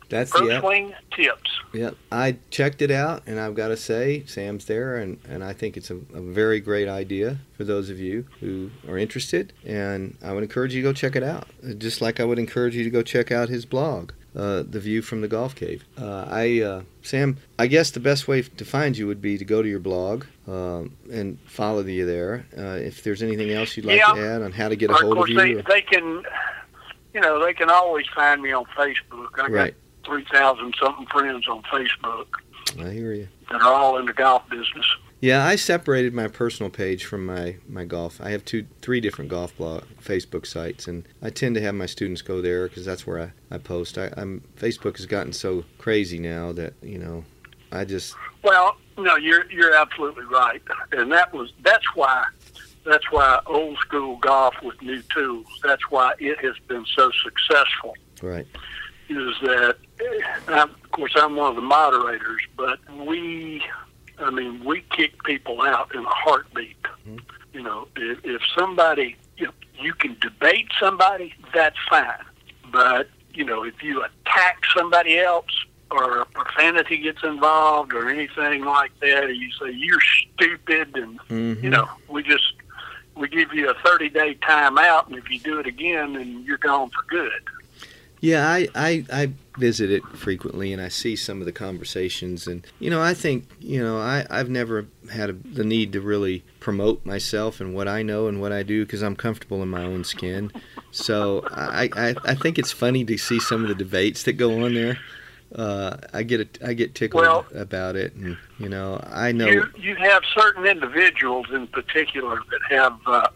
That's Pro the app. Swing Tips. Yep, I checked it out, and I've got to say, Sam's there, and, and I think it's a, a very great idea for those of you who are interested, and I would encourage you to go check it out, just like I would encourage you to go check out his blog, uh, The View from the Golf Cave. Uh, I, uh, Sam, I guess the best way to find you would be to go to your blog um, and follow you there. Uh, if there's anything else you'd like Yeah. to add on how to get a Of hold of course, you. they, or- they can, you know, they can always find me on Facebook. I Right. got three thousand something friends on Facebook I hear you. that are all in the golf business. Yeah, I separated my personal page from my, my golf. I have two, three different golf blog Facebook sites, and I tend to have my students go there because that's where I, I post. I, I'm Facebook has gotten so crazy now that, you know, I just Well, no, you're you're absolutely right, and that was that's why that's why old school golf with new tools. That's why it has been so successful. right. Is that, I'm, of course, I'm one of the moderators, but we, I mean, we kick people out in a heartbeat. Mm-hmm. You know, if, if somebody, you know, you can debate somebody, that's fine. But, you know, if you attack somebody else or profanity gets involved or anything like that, or you say you're stupid and, Mm-hmm. you know, we just, we give you a thirty-day timeout, and if you do it again, then you're gone for good. Yeah, I, I, I visit it frequently, and I see some of the conversations. And, you know, I think, you know, I, I've never had a, the need to really promote myself and what I know and what I do because I'm comfortable in my own skin. So I, I, I think it's funny to see some of the debates that go on there. Uh, I get a, I get tickled Well, about it, and, you know, I know. You, you have certain individuals in particular that have uh,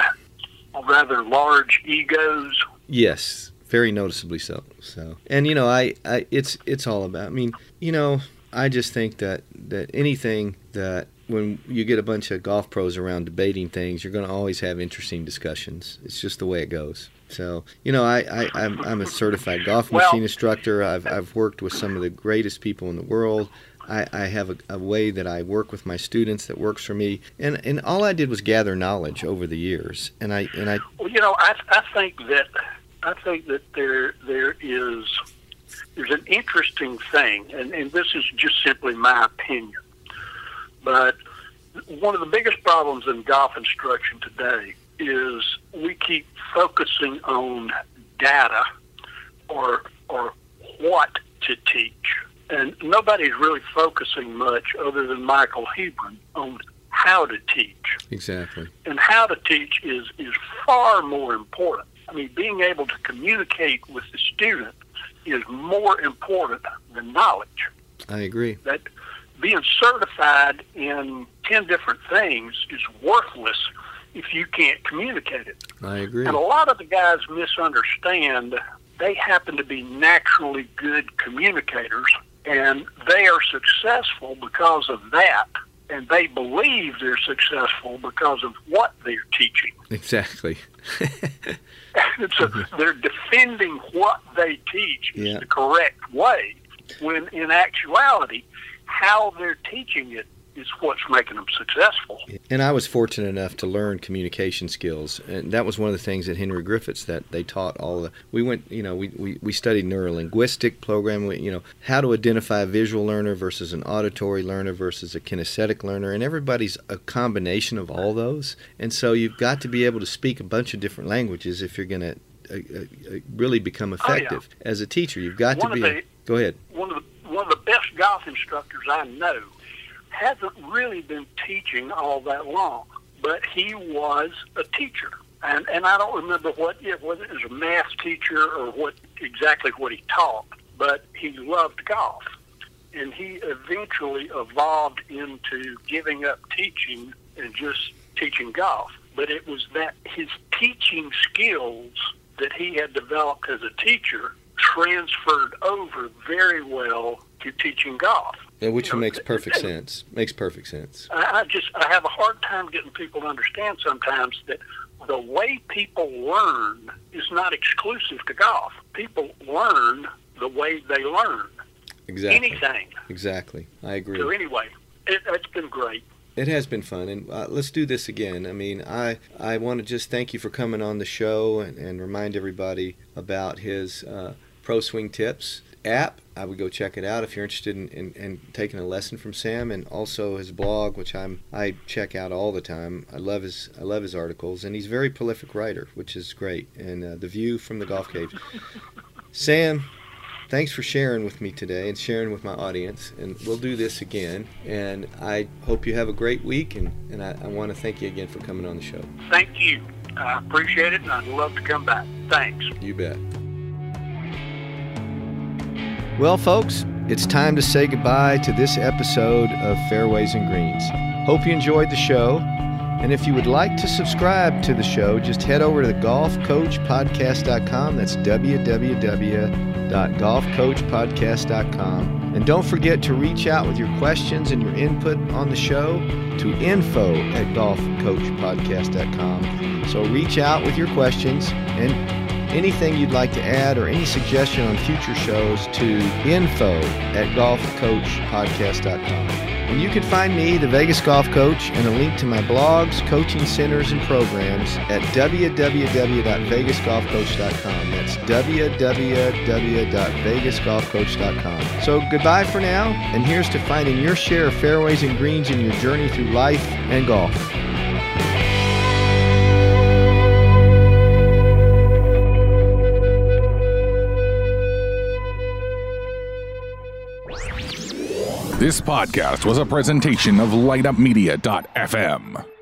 rather large egos. Yes. Very noticeably so. So, and you know, I, I, it's, it's all about. I mean, you know, I just think that that anything that when you get a bunch of golf pros around debating things, you're going to always have interesting discussions. It's just the way it goes. So, you know, I, I I'm, I'm a certified golf Well- machine instructor. I've, I've worked with some of the greatest people in the world. I, I have a, a way that I work with my students that works for me, and and all I did was gather knowledge over the years. And I and I Well, you know, I, I think that I think that there there is there's an interesting thing, and, and this is just simply my opinion, but one of the biggest problems in golf instruction today is we keep focusing on data or or what to teach, and nobody's really focusing much other than Michael Hebron on how to teach. exactly. And how to teach is, is far more important. I mean, being able to communicate with the student is more important than knowledge. I agree. That being certified in ten different things is worthless if you can't communicate it. I agree. And a lot of the guys misunderstand they happen to be naturally good communicators, and they are successful because of that. And they believe they're successful because of what they're teaching. Exactly. And so they're defending what they teach is Yeah. the correct way, when in actuality, how they're teaching it is what's making them successful. And I was fortunate enough to learn communication skills, and that was one of the things at Henry Griffiths that they taught all the. We went, you know, we we, we studied neurolinguistic programming, you know, how to identify a visual learner versus an auditory learner versus a kinesthetic learner, and everybody's a combination of all those. And so you've got to be able to speak a bunch of different languages if you're going to uh, uh, really become effective Oh, yeah. as a teacher. You've got One to of be. the- Go ahead. One of the one of the best golf instructors I know hasn't really been teaching all that long, but he was a teacher. And and I don't remember what it whether it was a math teacher or what exactly what he taught, but he loved golf. And he eventually evolved into giving up teaching and just teaching golf. But it was that his teaching skills that he had developed as a teacher transferred over very well to teaching golf. Yeah, which You know, makes perfect and sense. Makes perfect sense. I I just I have a hard time getting people to understand sometimes that the way people learn is not exclusive to golf. People learn the way they learn Exactly. anything. Exactly. I agree. So anyway, it, it's been great. It has been fun, and uh, let's do this again. I mean, I I want to just thank you for coming on the show and, and remind everybody about his uh, Pro Swing Tips. app. I would go check it out if you're interested in, in, in taking a lesson from Sam, and also his blog, which I'm I check out all the time. I love his I love his articles, and he's a very prolific writer, which is great. And uh, The View from the Golf Cave. Sam, thanks for sharing with me today and sharing with my audience, and we'll do this again. And I hope you have a great week, and, and I, I want to thank you again for coming on the show. Thank you. I appreciate it, and I'd love to come back. Thanks. You bet. Well, folks, it's time to say goodbye to this episode of Fairways and Greens. Hope you enjoyed the show. And if you would like to subscribe to the show, just head over to the golf coach podcast dot com. That's w w w dot golf coach podcast dot com. And don't forget to reach out with your questions and your input on the show to info at golf coach podcast dot com. So reach out with your questions and anything you'd like to add or any suggestion on future shows to info at golf coach podcast dot com. And you can find me, the Vegas Golf Coach, and a link to my blogs, coaching centers, and programs at w w w dot vegas golf coach dot com. That's w w w dot vegas golf coach dot com. So goodbye for now, and here's to finding your share of fairways and greens in your journey through life and golf. This podcast was a presentation of light up media dot f m.